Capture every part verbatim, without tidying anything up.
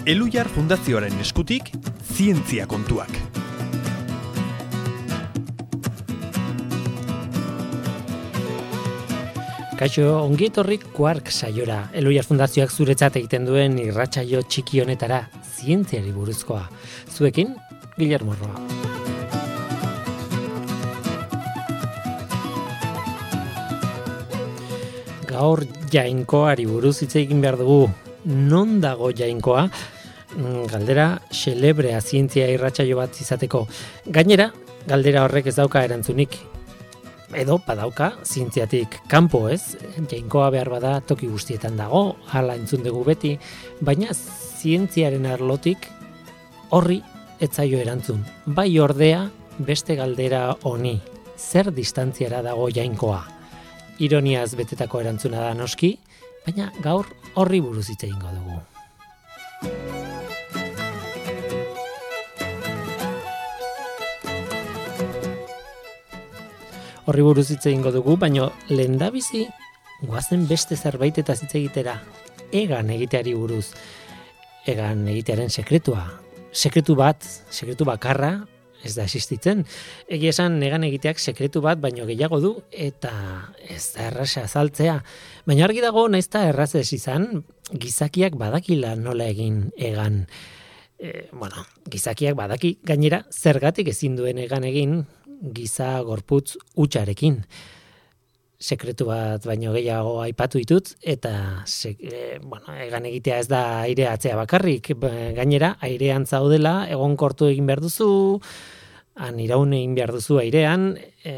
Elhuyar Fundazioaren eskutik, zientzia kontuak. Kaixo, ongi etorri Quark saiora. Elhuyar Fundazioak zuretzat egiten duen irratsaio txiki honetara, zientziari buruzkoa. Zuekin, Guillermo Roa. Gaur jainkoari buruz hitz egin behar dugu. Non dago jainkoa? Galdera xelebrea zientzia irratsaio bat izateko. Gainera, galdera horrek ez dauka erantzunik. Edo badauka zientziatik kanpo, ez? Jainkoa behar bada toki guztietan dago, hala entzun dugu beti, baina zientziaren arlotik horri ez zaio erantzun. Bai ordea beste galdera honi, zer distantziara dago jainkoa? Ironiaz betetako erantzuna da noski, baina gaur horri buruz hitz egingo dugu. Horri buruz hitz egingo dugu, baina lehendabizi goazen beste zerbaitetaz hitz egitera, egan egiteari buruz. Egan egitearen sekretua. Sekretu bat, sekretu bakarra, ez da existitzen. Egia esan egan egiteak sekretu bat baino gehiago du eta ez da erraza azaltzea. Baina argi dago naizta erraz ez izan, gizakiak badakila nola egin egan. E, bueno, gizakiak badaki gainera zergatik ezin duen egan egin giza gorputz hutsarekin. Sekretu bat baino gehiago aipatu ditut eta se, e, bueno, egan egitea ez da aireatzea bakarrik, gainera airean zaudela egonkortu egin behar duzu, han iraun egin behar duzu airean, e,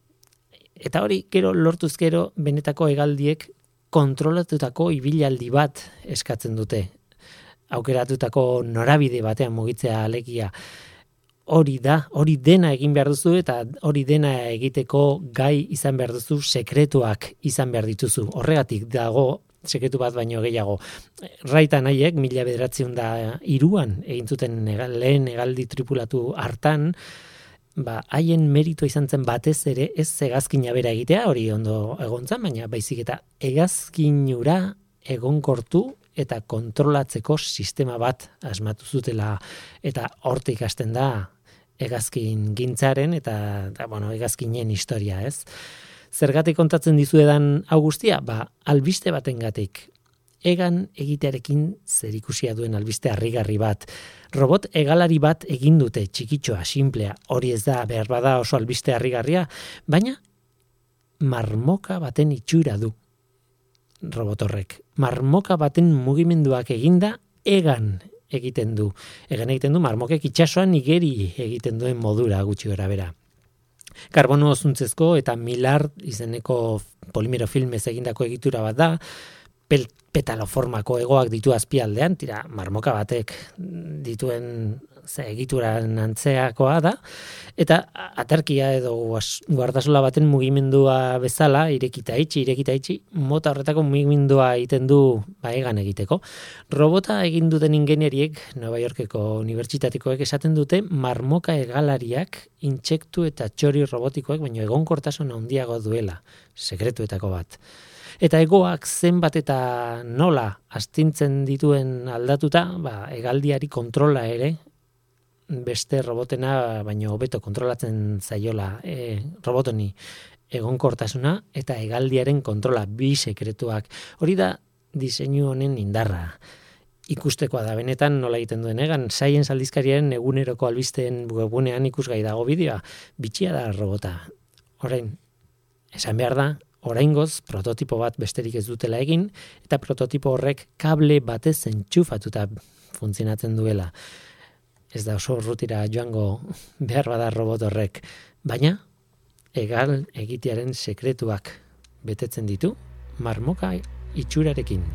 eta hori gero lortuz gero benetako hegaldiek kontrolatutako ibilaldi bat eskatzen dute. Aukeratutako norabide batean mugitzea alegia. Hori da, hori dena egin behar duzu eta hori dena egiteko gai izan behar duzu, sekretuak izan behar dituzu. Horregatik dago sekretu bat baino gehiago. Raita nahiek, mila bederatziehun da hiruan egin zuten lehen hegaldi tripulatu hartan, ba, haien merito izan zen batez ere ez hegazkina bera egitea, hori ondo egontzan, baina baizik eta hegazkinura egonkortu eta kontrolatzeko sistema bat asmatu zutela, eta hortik hasten da hegazkin gintzaren eta, eta bueno, hegazkinen historia, ez? Zergatik kontatzen dizuedan hau guztia? Ba, albiste batengatik. Egan egitearekin zerikusia duen albiste harrigarri bat. Robot hegalari bat egin dute, txikitxoa, simplea. Hori ez da, behar bada oso albiste harrigarria, baina marmoka baten itxura du robot horrek. Marmoka baten mugimenduak eginda egan egiten du. Egan egiten du marmokek itsasoan igeri egiten duen modura gutxi gora bera. Karbono zuntzezko eta milar izeneko polimero filmez egindako egitura bat da, pel, petaloformako hegoak ditu azpialdean, tira marmoka batek dituen ze egituran antzeakoa da, eta aterkia edo guardasola baten mugimendua bezala, irekita itxi, irekita itxi, mota horretako mugimendua egiten du ba, egan egiteko. Robota egin duten ingenieriek, Nova Yorkeko unibertsitatikoek esaten dute, marmoka hegalariak, intsektu eta txori robotikoek, baino egonkortasun handiago duela, sekretuetako bat. Eta egoak zenbat eta nola astintzen dituen aldatuta, ba, hegaldiari kontrola ere, beste robotena baino hobeto kontrolatzen zaiola e, robotoni egonkortasuna eta hegaldiaren kontrola, bi sekretuak. Hori da diseinu honen indarra. Ikustekoa da benetan nola egiten duen egan, Science aldizkariaren eguneroko albisteen webunean ikusgai dago bideoa, bitxia da robota. Orain, esan behar da, oraingoz prototipo bat besterik ez dutela egin, eta prototipo horrek kable batez entxufatuta funtzionatzen duela. Ez da oso urrutira joango behar bada robot horrek, baina egal egitearen sekretuak betetzen ditu marmoka itxurarekin.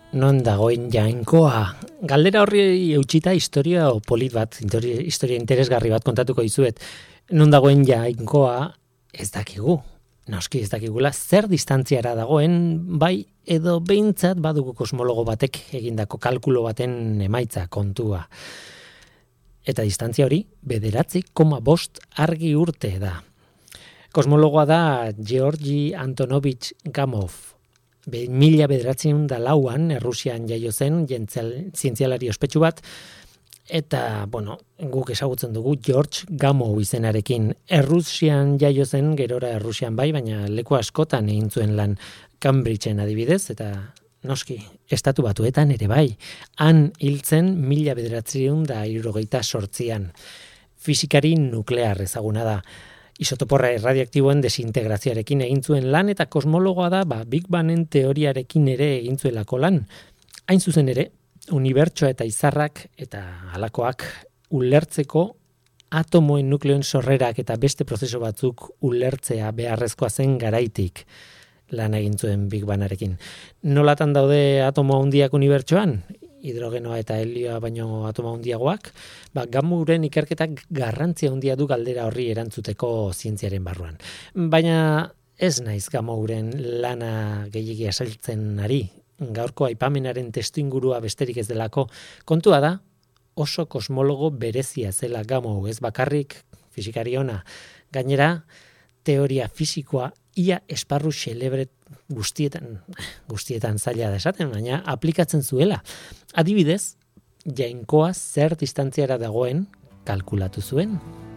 non dagoen Jainkoa? Galdera horri eutxita historia o polit bat, historia interesgarri bat kontatuko dizuet. Non dagoen Jainkoa ez dakigu. Noski ez dakigula zer distantziara dagoen, bai edo behintzat badugu kosmologo batek egindako kalkulo baten emaitza kontua. Eta distantzia hori bederatzi koma bost argi urte da. Kosmologoa da Georgi Antonovich Gamov. Be, mila bederatzen da lauan, Errusian jaio zen, zientzialari ospetsu bat, eta, bueno, guk ezagutzen dugu George Gamow izenarekin. Errusian jaio zen, gerora Errusian bai, baina leku askotan egin zuen lan Cambridgeen adibidez, eta noski, estatu batuetan ere bai. Han hiltzen mila bederatzen da hirurogeita sortzian. Fisikari nuklear ezaguna da. Isotoporra erradiaktiboen desintegrazioarekin egin zuen lan, eta kosmologoa da, ba, Big Bangen teoriarekin ere egin zuelako lan. Hain zuzen ere, unibertsoa eta izarrak eta halakoak ulertzeko atomoen nukleoen sorrerak eta beste prozesu batzuk ulertzea beharrezkoa zen garaitik lan egin zuen Big Bangarekin. Nolatan daude atomo handiak unibertsoan? Hidrogenoa eta helioa baino atomo handiagoak, ba, Gamouren ikerketak garrantzia handia du galdera horri erantzuteko zientziaren barruan. Baina ez naiz Gamouren lana gehiegi azaltzen ari, gaurko aipamenaren testuingurua besterik ez delako. Kontua da, oso kosmologo berezia zela Gamow, ez bakarrik fisikari ona. Gainera, teoria fisikoa ia esparru xelebret guztietan, guztietan zaila da esaten, baina aplikatzen zuela. Adibidez, Jainkoa zer distantziara dagoen kalkulatu zuen.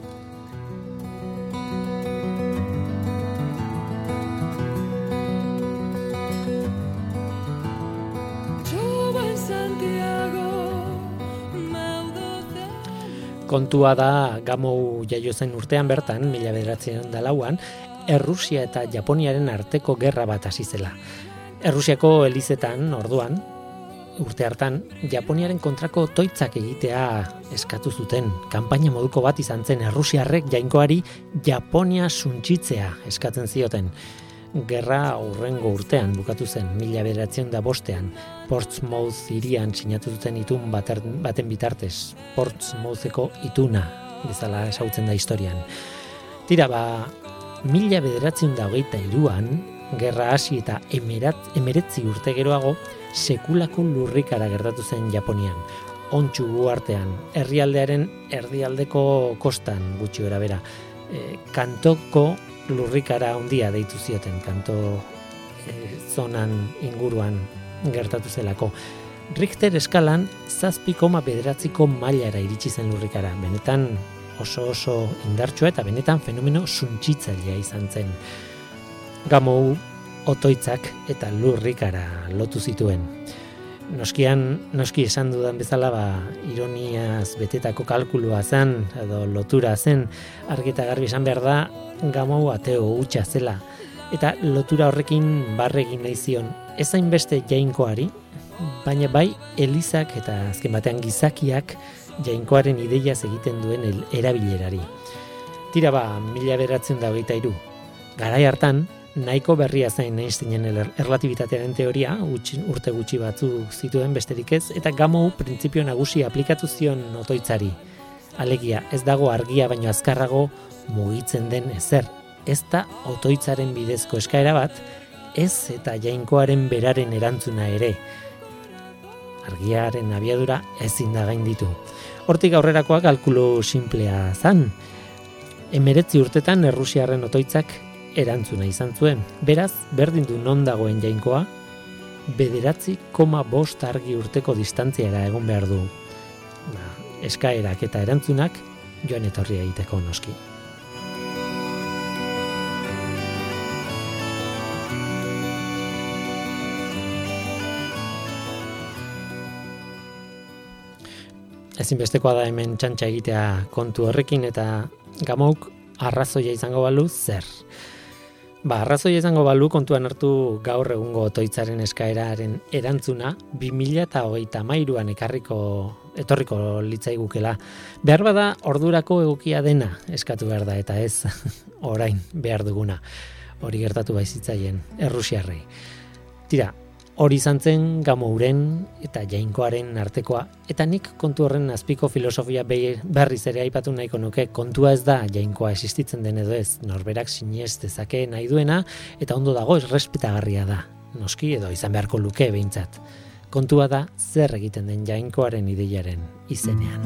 Kontua da Gamow jaio zen urtean bertan, mila bederatzen da lauan, Errusia eta Japoniaren arteko gerra bat hasi zela. Errusiako elizetan, orduan, urte hartan, Japoniaren kontrako toitzak egitea eskatu zuten. Kanpaina moduko bat izan zen Errusiarrek Jainkoari Japonia suntsitzea eskatzen zioten. Gerra aurrengo urtean bukatu zen, mila bederatzen da bostean, Portsmouth hirian sinatu zuten itun bater, baten bitartez, Portsmoutheko ituna, bezala esautzen da historian. Tira, ba, mila bederatzen da hogeita iruan, gerra hasi eta emerat, emeretzi urte geroago, sekulako lurrikara gertatu zen Japonian. Ontsu uhartean, herrialdearen erdialdeko kostan gutxi bera bera. E, kantoko lurrikara handia deitu zioten, kanto e, zonan inguruan gertatu zelako. Richter eskalan zazpi koma bederatziko mailara iritsi zen lurrikara. Benetan oso oso indartsua eta benetan fenomeno suntsitzailea izan zen. Gamow otoitzak eta lurrikara lotu zituen. Noskian, noski esan dudan bezala, ba, ironiaz betetako kalkulua zen, edo lotura zen, argi eta garbi esan behar da, Gamow ateo hutsa zela. Eta lotura horrekin barregin nahi zion, ez hainbeste Jainkoari, baina bai elizak eta azken batean gizakiak Jainkoaren ideiaz egiten duen el, erabilerari. Tira ba, mila bederatzen da hogeita hiru. Garai hartan, nahiko berria zain Einsteinen erlatibitatearen teoria, urte gutxi batzuk zituen besterik ez, eta Gamow printzipio nagusi aplikatu zion otoitzari. Alegia, ez dago argia baino azkarrago mugitzen den ezer. Ez da otoitzaren bidezko eskaera bat, ez eta Jainkoaren beraren erantzuna ere. Argiaren abiadura ezin da gainditu. Hortik aurrerakoa kalkulu simplea zan. Emeretzi urtetan Errusiarren otoitzak erantzuna izan zuen. Beraz, berdin du non dagoen Jainkoa, bederatzi koma bost argi urteko distantziara egon behar du. Ba, eskaerak eta erantzunak joan etorria egiteko noski. Ezinbestekoa da hemen txantxa egitea kontu horrekin, eta Gamowk arrazoia izango balu zer. Ba, arrazoia izango balu kontuan hartu gaur egungo otoitzaren eskaeraren erantzuna bi mila hogeita hamairuan ekarriko etorriko litzaigukela. Behar bada ordurako egokia dena eskatu behar da, eta ez orain behar duguna. Hori gertatu baizitzaien Errusiarrei. Tira, Hori izan zen Gamouren eta Jainkoaren artekoa, eta nik kontu horren azpiko filosofia berriz ere aipatu nahiko nuke. Kontua ez da Jainkoa existitzen den edo ez, norberak sinez dezake nahi duena, eta ondo dago errespetagarria da, noski edo izan beharko luke behintzat. Kontua da zer egiten den Jainkoaren ideiaren izenean.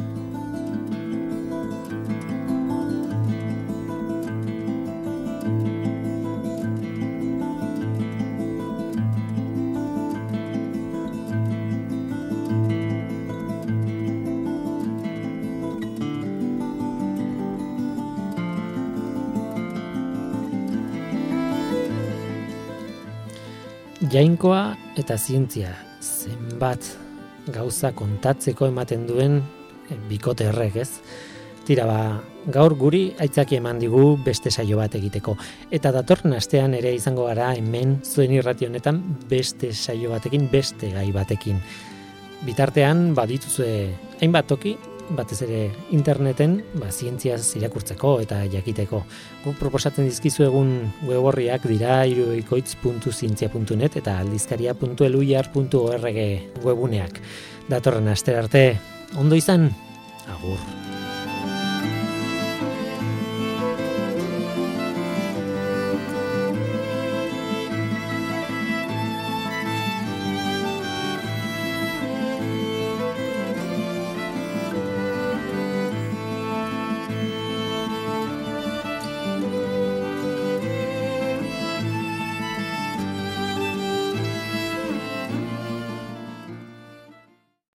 Jainkoa eta zientzia, zenbat gauza kontatzeko ematen duen bikote horrek, ez? Tira ba, gaur guri aitzaki eman digu beste saio bat egiteko. Eta datorren astean ere izango gara hemen zuen irrati honetan beste saio batekin, beste gai batekin. Bitartean badituzue hainbat toki, batez ere interneten, ba, zientziaz irakurtzeko eta jakiteko. Guk proposatzen dizkizu egun web orriak dira hiruikoitz puntu zientzia puntu net eta aldizkaria puntu eluiar puntu org webuneak. Datorren astera arte, ondo izan, agur.